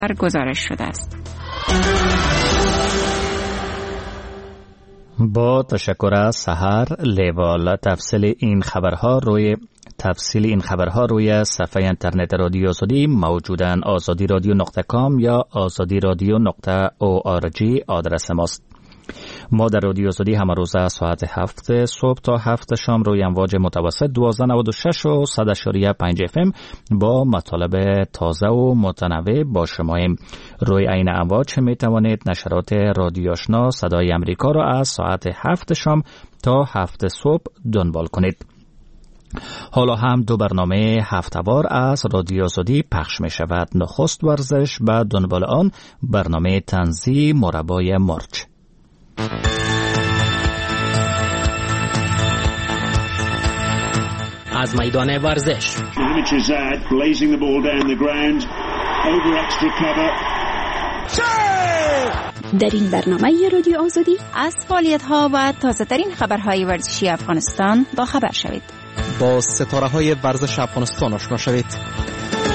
گزارش شده است. با تشکر از سحر لیوال. تفصیل این خبرها روی صفحه اینترنت رادیو آزادی موجودن. azadiradio.com یا azadiradio.org آدرس ماست. ما در رادیو آزادی همه روز از ساعت 7 صبح تا 7 شام روی امواج متوسط 1296 و 100.5 FM با مطالب تازه و متنوع با شماییم. روی این امواج می توانید نشرات رادیو آشنا صدای امریکا را از ساعت 7 شام تا 7 صبح دنبال کنید. حالا هم دو برنامه هفته‌وار از رادیو آزادی پخش می شود. نخست ورزش، بعد دنبال آن برنامه طنزی مربای مرچ. از میدان ورزش در این برنامه رادیو آزادی از فعالیت‌ها و تازه‌ترین خبرهای ورزشی افغانستان با خبر شوید. با ستاره‌های ورزش افغانستان آشنا شوید.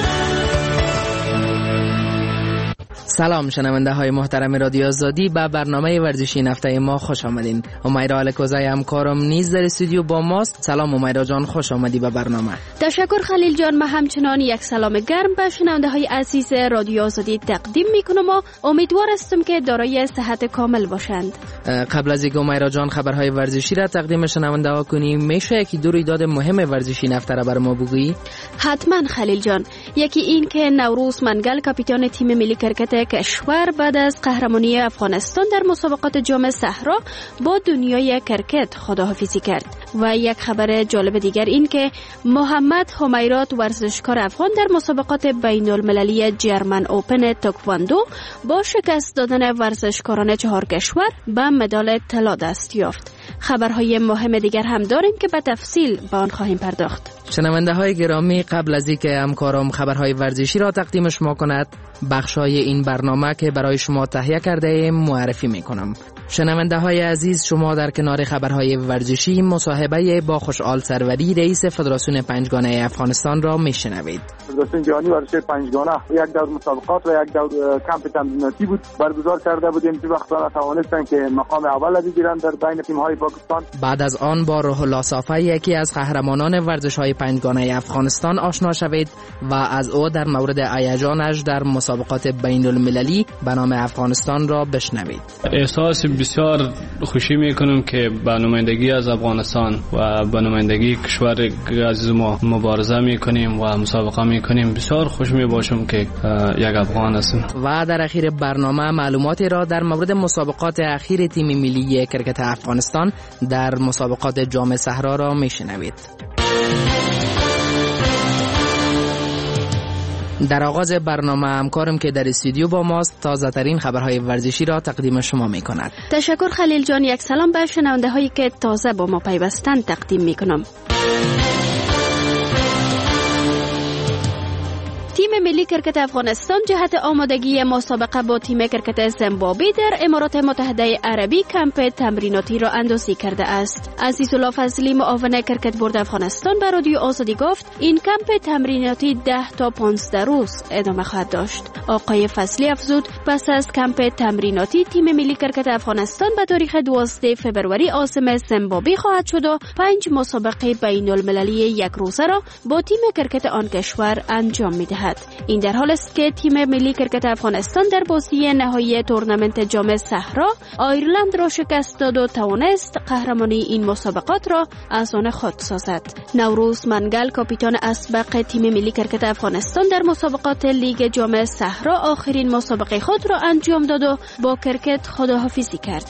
سلام شنونده های محترم رادیو آزادی، به برنامه ورزشی این هفته ما خوش آمدین. امیرا الکوزای همکارم نیز در استودیو با ماست. سلام امیرا جان، خوش آمدی به برنامه. تشکر خلیل جان. من همچنان یک سلام گرم به شنونده های عزیز رادیو آزادی تقدیم میکنم و امیدوار هستم که دارای صحت کامل باشند. قبل از اینکه امیرا جان خبرهای ورزشی را تقدیم شنونده ها کنیم، میشه یکی دو رویداد مهم ورزشی این هفته را بر ما بگویی؟ حتما خلیل جان. یکی این که نوروز منگل کاپیتان تیم ملی کرکت کشور بعد از قهرمانی افغانستان در مسابقات جام صحرا با دنیای کرکت خداحافظی کرد. و یک خبر جالب دیگر این که محمد حمیرات ورزشکار افغان در مسابقات بین المللی جرمن اوپن تکواندو با شکست دادن ورزشکاران 4 کشور به مدال طلا دست یافت. خبرهای مهم دیگر هم داریم که به تفصیل به آن خواهیم پرداخت. شنونده های گرامی، قبل از اینکه همکارم خبرهای ورزشی را تقدیم شما کند، بخشای این برنامه که برای شما تهیه کرده ایم معرفی میکنم. شنونده های عزیز، شما در کنار خبرهای ورزشی مصاحبه با خوشحال سروری رئیس فدراسیون پنجگانه افغانستان را میشنوید. فدراسیون جهانی ورزش پنجگانه یک دور مسابقات و یک دور کمپ تمریناتی بود برگزار کرده بودیم که وقتا توانستن که مقام اول بگیرن در بین تیم‌های پاکستان. بعد از آن با روح الله صافی، یکی از قهرمانان ورزش‌های پنجگانه افغانستان آشنا شوید و از او در مورد هیجانش در مسابقات بین‌المللی به نام افغانستان را بشنوید. احساس بسیار خوشی میکنم که به نمایندگی از افغانستان و به نمایندگی کشور عزیز ما مبارزه میکنیم و مسابقه میکنیم. بسیار خوش میباشم که یک افغان هستم. و در اخیر برنامه معلوماتی را در مورد مسابقات اخیر تیم ملی کرکت افغانستان در مسابقات جام صحرا را میشنوید. در آغاز برنامه همکارم که در استودیو با ماست تازه ترین خبرهای ورزشی را تقدیم شما می کند. تشکر خلیل جان. یک سلام به شنونده هایی که تازه با ما پیوستند تقدیم می کنم. تیم ملی کرکت افغانستان جهت آمادگی مسابقه با تیم کرکت زیمبابوه در امارات متحده عربی کمپ تمریناتی را اندازی کرده است. عزیزالله فضلی معاون کرکت بورد افغانستان به رادیو آزادی گفت این کمپ تمریناتی 10 تا 15 روز ادامه خواهد داشت. آقای فضلی افزود پس از کمپ تمریناتی تیم ملی کرکت افغانستان به تاریخ 12 فوریه عاصمه زیمبابوه خواهد شد و 5 مسابقه بین المللی یک روزه را با تیم کرکت آن کشور انجام می‌دهد. این در حال است که تیم ملی کرکت افغانستان در بازی نهایی تورنمنت جام صحرا آیرلند را شکست داد و توانست قهرمانی این مسابقات را از آن خود سازد. نوروز منگل کاپیتان اسبق تیم ملی کرکت افغانستان در مسابقات لیگ جام صحرا آخرین مسابقه خود را انجام داد و با کرکت خداحافظی کرد.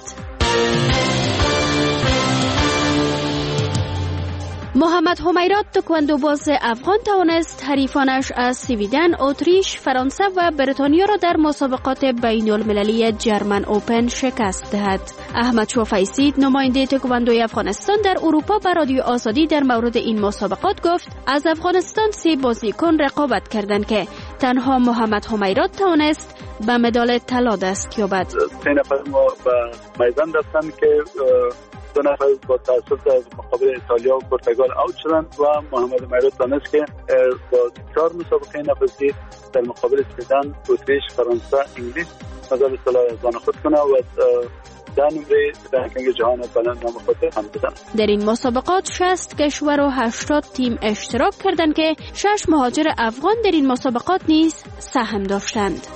محمد حمیرات تکواندو باز افغان توانست حریفانش از سویدن، اتریش، فرانسه و بریتانیا را در مسابقات بین المللی جرمن اوپن شکست دهد. احمد شوفیسی نماینده تکواندوی افغانستان در اروپا به رادیو آزادی در مورد این مسابقات گفت از افغانستان 3 بازیکن رقابت کردند که تنها محمد حمیرات توانست به مدال طلا دست یابد. 3 نفر ما به میدان رفتن که دو نفر با تاسف از مقابل ایتالیا و پرتغال اوت شدند و محمد مهراد دانست که با 4 مسابقه نفسی در مقابل سویدن، اتریش، فرانسه، انگلیس مدال طلا از آن خود کنه و در نمره رنکینگ جهان بلند نام خود هم بدن. در این مسابقات 60 کشور و 80 تیم اشتراک کردند که 6 مهاجر افغان در این مسابقات نیز سهم داشتند.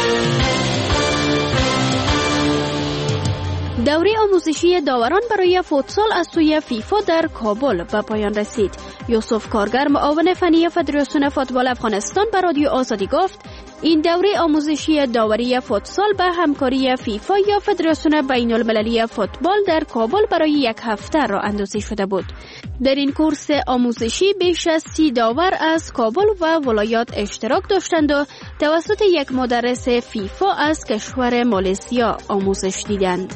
دوره آموزشی داوران برای فوتسال از سوی فیفا در کابل به پایان رسید. یوسف کارگر، معاون فنی فدراسیون فوتبال افغانستان، به رادیو آزادی گفت این دوره آموزشی داوری فوتسال به همکاری فیفا یا فدراسیون بین المللی فوتبال در کابل برای 1 هفته راه اندازی شده بود. در این کورس آموزشی بیش از 30 داور از کابل و ولایات اشتراک داشتند و توسط یک مدرس فیفا از کشور مالزیا آموزش دیدند.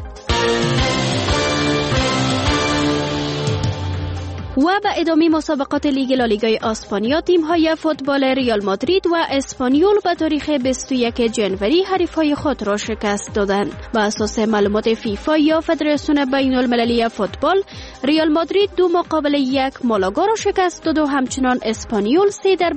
و به ادامه مسابقات لیگ لالیگای اسپانیا، تیم‌های فوتبال ریال مادرید و اسپانیول به تاریخ 21 جنوری حریف‌های خود را شکست دادند. بر اساس معلومات فیفا یا فدراسیون بین المللی فوتبال، ریال مادرید 2-1 مالاگا را شکست داد و همچنان اسپانیول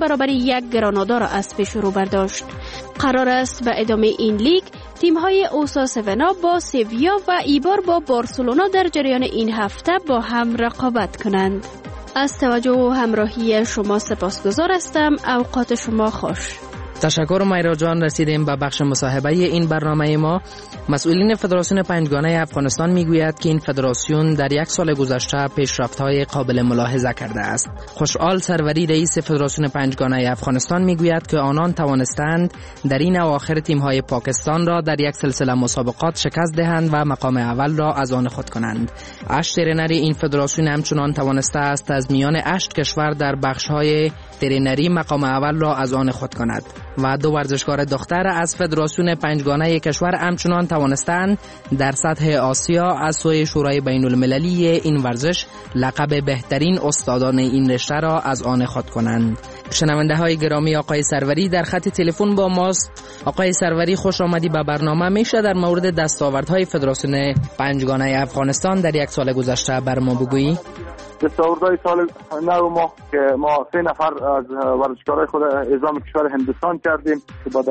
3-1 گرانادا را از پیش رو برداشت. قرار است به ادامه این لیگ تیم‌های اوساسونا با سویا و ایبار با بارسلونا در جریان این هفته با هم رقابت کنند. از توجه و همراهی شما سپاسگزار هستم. اوقات شما خوش. تشکر مایرا جان. رسیدیم به بخش مصاحبه این برنامه ما. مسئولین فدراسیون پنجگانه افغانستان میگوید که این فدراسیون در 1 سال گذشته پیشرفت‌های قابل ملاحظه کرده است. خوشحال سروری، رئیس فدراسیون پنجگانه افغانستان، میگوید که آنان توانستند در این اواخر تیم‌های پاکستان را در 1 سلسله مسابقات شکست دهند و مقام اول را از آن خود کنند. اشت ترینری این فدراسیون همچنان توانسته است از میان 8 کشور در بخش‌های ترینری مقام اول را از آن خود کند و 2 ورزشکار دختر از فدراسیون پنجگانه کشور همچنان توانستند در سطح آسیا از سوی شورای بین المللی این ورزش لقب بهترین استادان این رشته را از آن خود کنند. شنونده های گرامی، آقای سروری در خط تلفن با ماست. آقای سروری، خوش آمدی به برنامه. میشه در مورد دستاوردهای فدراسیون پنجگانه افغانستان در 1 سال گذشته بر ما بگویی؟ دستاوردهای سال نو ما که ما 3 نفر از ورزشکارای خود اعزام کشور هندوستان کردیم که با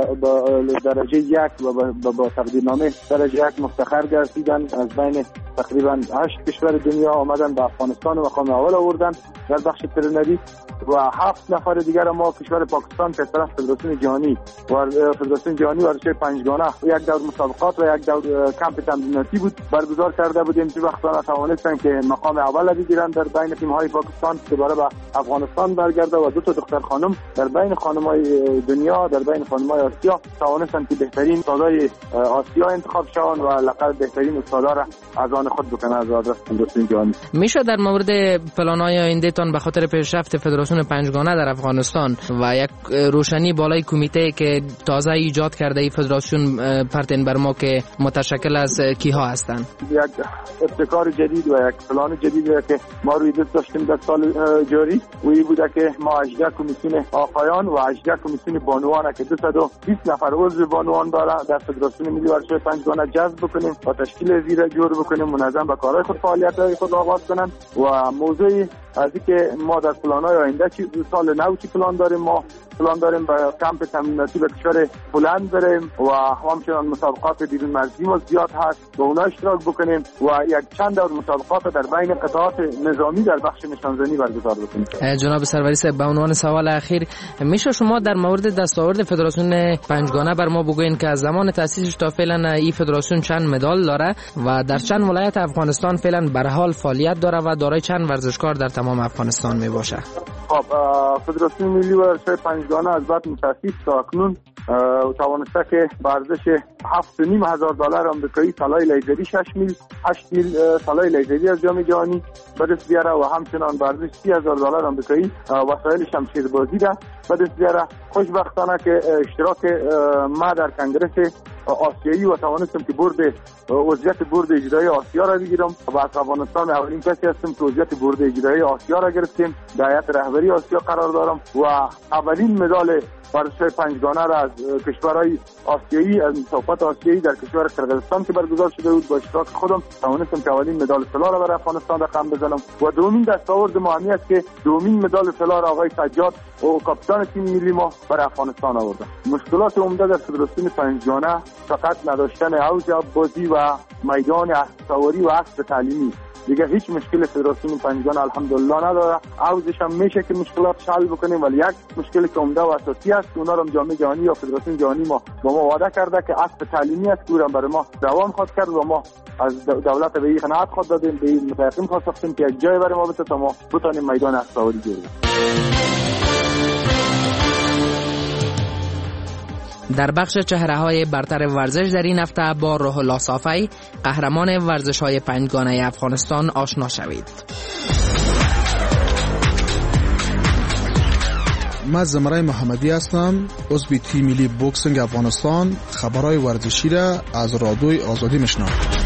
درجه 1 و با تقدیرنامه درجه 1 مفتخر گردیدن. از بین تقریبا 8 کشور دنیا آمدن به افغانستان و مقام اول آوردن در بخش ترنری و 7 نفر دیگر ما کشور پاکستان که طرف فدراسیون جهانی و فدراسیون جهانی ورزش پنجگانه 1 دور مسابقات و 1 دور کمپ تمریناتی بود برگزار کرده بودیم. تو وقتا توانستن که مقام اول بگیرن در بین تیم‌های پاکستان که برای به افغانستان برگرده و 2 تا دختر خانم در بین خانم‌های دنیا، در بین خانم‌های آسیا توانستن که بهترین استادای آسیا انتخاب شوند و لقب بهترین استادا را از آن خود بکنه از آدرس فدراسیون جهانی. میشه در مورد پلان‌های آینده‌تان به خاطر پیشرفت فدراسیون پنجگانه در افغانستان و یک روشنی بالای کمیته که تازه ایجاد کرده ای فدراسیون پرتین بر ما که متشکل از کیها هستند؟ یک ابتکار جدید و یک پلان جدید که ما روی دست داشتیم در سال جاری و این بوده که ما 18 کمیسیون آقایان و 18 کمیسیون بانوان که 220 نفر عضو بانوان داره در فدراسیون ملی ورزش پنجگانه جذب بکنیم و تشکیل زیر جور بکنیم، منظم به کارهای خود فعالیت‌های خود آغاز کنن. و موضوعی از اینکه ما در پلان‌های آینده سال نو چی پلان داریم، ما پلان داریم به کمپ تمریناتی به کشور بلند بریم و همچنان مسابقات بیرون مرزی ما زیاد هست با اونا اشتراک بکنیم و یک چند دور مسابقات در بین قطعات نظامی در بخش نشانزنی برگزار بکنیم. جناب سروری صاحب، به عنوان سوال اخیر میشه شما در مورد دستاورد فدراسیون پنجگانه بر ما بگوین که از زمان تأسیسش تا فعلا این فدراسیون چند مدال داره و در چند ولایت افغانستان فعلا به حال فعالیت داره و دارای چند ورزشکار در تمام افغانستان می باشه؟ خب فدراسیون ملی ورزش پنجگانه از بعد تأسیس تا اکنون توانسته که ورزش $7,500 آمریکایی طلای لیزری 6 میل 8 میل طلای لیزری از جام جهانی به دست بیاره و همچنان ورزش $30,000 آمریکایی وسایل شمشیربازی را به دست بیاره. خوشبختانه که اشتراک ما در کنگره آسیایی و توانستم که عضویت برد اجرایی آسیا را بگیرم و از افغانستان اولین کسی هستم که عضویت برد اجرایی آسیا را گرفتیم. در هیئت رهبری آسیا قرار دارم و اولین مدال ورزش‌های پنجگانه را از کشورهای آسیایی، از مسابقات آسیایی در کشور قرقیزستان که برگزار شده بود با اشتراک خودم توانستم که اولین مدال طلا را برای افغانستان رقم بزنم و دومین دستاورد ما همی است که دومین مدال طلا را آقای سجاد و کاپیتان تیم ملی ما برای افغانستان آورده. مشکلات عمده در فدراسیون پنجگانه فقط نداشتن حوض بازی و میدان اسب سواری و اسب تعلیمی. دیگه هیچ مشکل فدراسیون پنجگانه الحمدلله نداره. حوضش هم میشه که مشکلات حل بکنیم، ولی یک مشکل که عمده و اساسی است اونا رو جام جهانی یا فدراسیون جهانی ما با ما وعده کرده که اسب تعلیمی است که برای ما دوام خواهد کرد و ما از دولت به این قناعت خود دادیم، به این متقیم خواستیم که یک جای برای ما بده تا ما بتونیم میدان اسب سواری جوړ در بخش چهره‌های برتر ورزش در این هفته با روح الله صافی قهرمان ورزش‌های پنجگانه افغانستان آشنا شوید. من زمرای محمدی هستم، عضو تیم ملی بوکسینگ افغانستان. خبرهای ورزشی را از رادیوی آزادی میشنوم.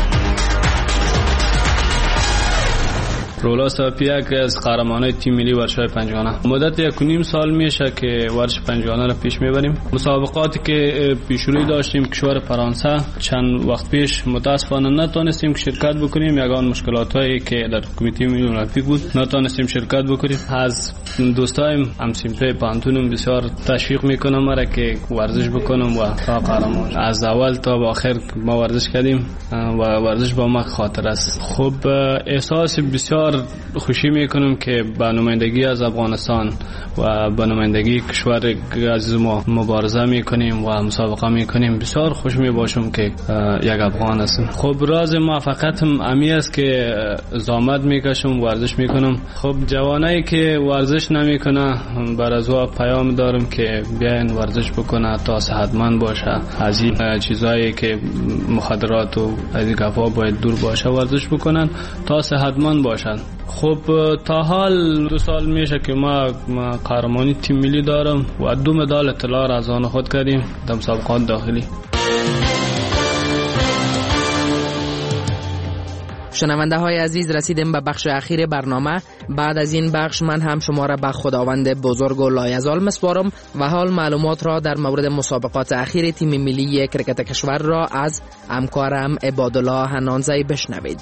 رولا صافی یک از قهرمانان تیم ملی ورزش‌های پنجگانه. مدت 1.5 سال میشه که ورزش پنجگانه را پیش میبریم. مسابقاتی که پیشروی داشتیم کشور فرانسه چند وقت پیش متاسفانه نتونستیم شرکت بکنیم. یگان مشکلاتایی که در کمیته ملی المپیک بود نتونستیم شرکت بکنیم. از دوستایم همسیمته پانتونم بسیار تشویق میکنم مرا که ورزش بکنم و تا قهرمان. از اول تا به آخر ما ورزش کردیم و ورزش با ما خاطر است. خب احساس بسیار خوشی میکنم که به نمایندگی از افغانستان و به نمایندگی کشور عزیز ما مبارزه میکنیم و مسابقه میکنیم. بسیار خوش میباشم که یک افغان هستم. خب راز موفقیتم امی است که زحمت میکشم، ورزش میکنم. خب جوانایی که ورزش نمیکنه بر از او پیام دارم که بیاین ورزش بکنه تا صحتمند باشه. از این چیزایی که مخدرات و از این گفا باید دور باشه، ورزش بکنن تا صحتمند باشن. خب تا حال 2 سال میشه که ما قهرمانی تیم ملی دارم و 2 مدال طلا را از آن خود کردیم در مسابقات داخلی. شنونده های عزیز، رسیدیم به بخش اخیر برنامه. بعد از این بخش من هم شما را به خداوند بزرگ و لایزال مسپارم و حال معلومات را در مورد مسابقات اخیر تیم ملی کرکت کشور را از همکارم عبادالله حنانزی بشنوید.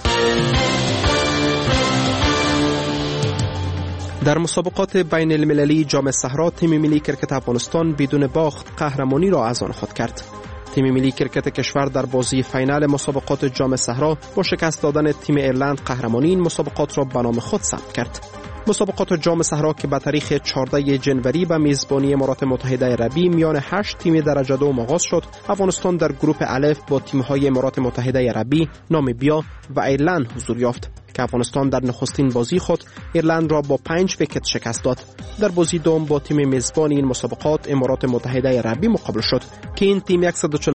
در مسابقات بین المللی جام صحرا تیم ملی کرکت افغانستان بدون باخت قهرمانی را از آن خود کرد. تیم ملی کرکت کشور در بازی فینال مسابقات جام صحرا با شکست دادن تیم ایرلند قهرمانی این مسابقات را به نام خود ثبت کرد. مسابقات جام صحرا که به تاریخ 14 جنوری به میزبانی امارات متحده عربی میان 8 تیم درجه دوم آغاز شد. افغانستان در گروه الف با تیم‌های امارات متحده عربی، نامیبیا و ایرلند حضور یافت که افغانستان در نخستین بازی خود ایرلند را با 5 ویکت شکست داد. در بازی دوم با تیم میزبان این مسابقات امارات متحده عربی مقابل شد که این تیم